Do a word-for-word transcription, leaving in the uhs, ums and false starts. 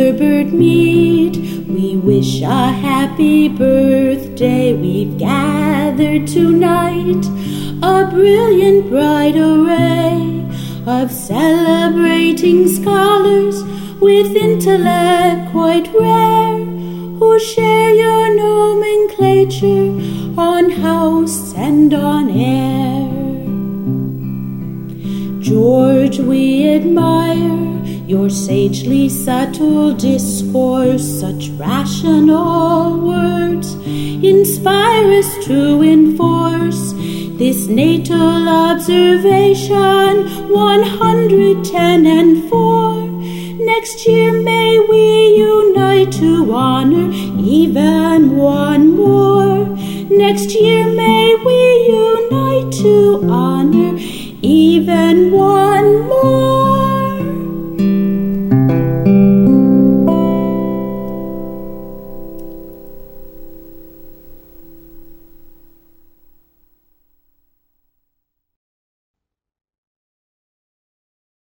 Herbert Mead, we wish a happy birthday. We've gathered tonight a brilliant bright array of celebrating scholars with intellect quite rare, who share your nomenclature on house and on air. George, we admire your sagely subtle discourse. Such rational words inspire us to enforce this natal observation one hundred ten and four. Next year may we unite to honor even one more. Next year may we unite to honor even one